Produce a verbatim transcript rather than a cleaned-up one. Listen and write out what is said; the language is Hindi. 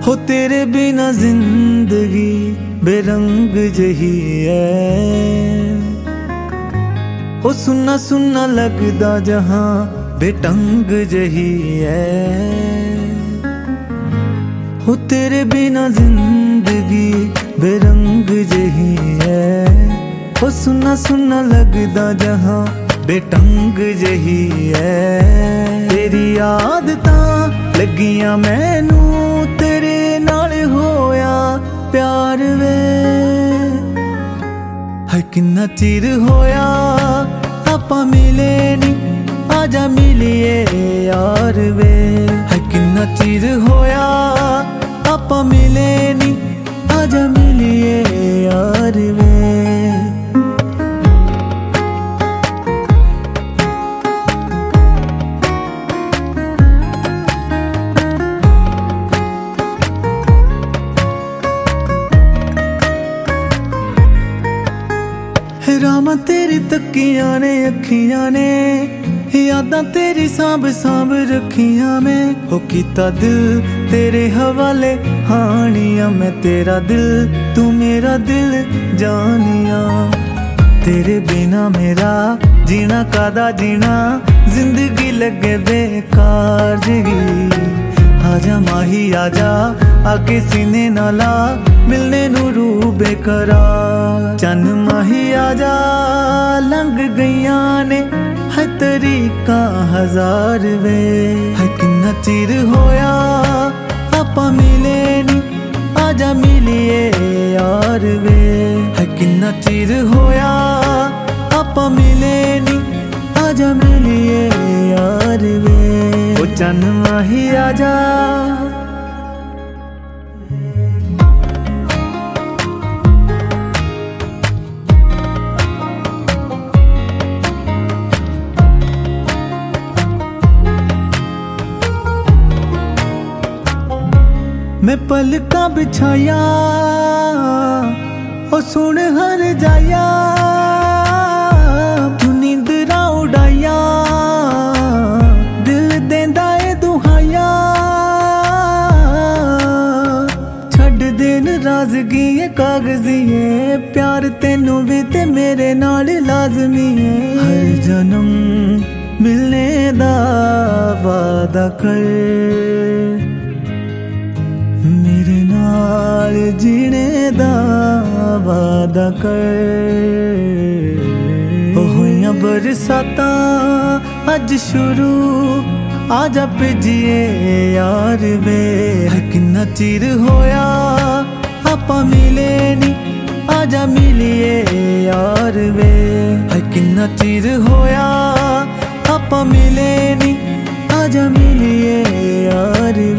हो तेरे बिना जिंदगी बेरंग जही है। ओ सुन्ना सुन्ना लगदा जहां बेटंग जही है। हो तेरे बिना जिंदगी बेरंग जही है। ओ सुन्ना सुन्ना लगदा जहां बेटंग जही है। तेरी आदतां लगियां मैनू तेरे नाल होया प्यार वे। है किन्ना चिर होया आपां मिले नी, आजा मिलिए यार वे। है किन्ना चिर होया आपां मिले नी, आजा मिलिए यार वे। रामा तेरी तकियां ने अखियां ने, यादां तेरी सांभ सांभ रखियां मैं। हो कीता दिल तेरे हवाले हानिया, मैं तेरा दिल तू मेरा दिल जानिया। तेरे बिना मेरा जीना कादा जीना, जिंदगी लगे बेकार जगी। आजा माही आजा आके सीने नाला, मिलने नू रू बेकरार। चन माही आजा लंघ गईयां ने है तरीका हजार वे। है किन्ना चिर होया आपां मिले नी, आजा मिलिए यार वे। है किन्ना चिर होया आपां मिले नी, आजा मिलिए यार वे। ओ चन माही आजा मैं पलका बिछाया ओ सुन हर जाया। तू नींदरा उड़ाया दिल देंदा ए दुहाया। छड़ देन राजगी ए कागजी ए, प्यार तेनू भी ते मेरे नाल लाजमी है। हर जन्म मिलने दा वादा कर, मेरे नाल जीने दा वादा कर। होइयां बरसातां अज शुरू, आजा भेजिए यार वे। है किन्ना चिर होया आपां मिले नी, आजा मिलिए यार वे। है किन्ना चिर होया आपां मिले नी, आजा मिलिए यार वे।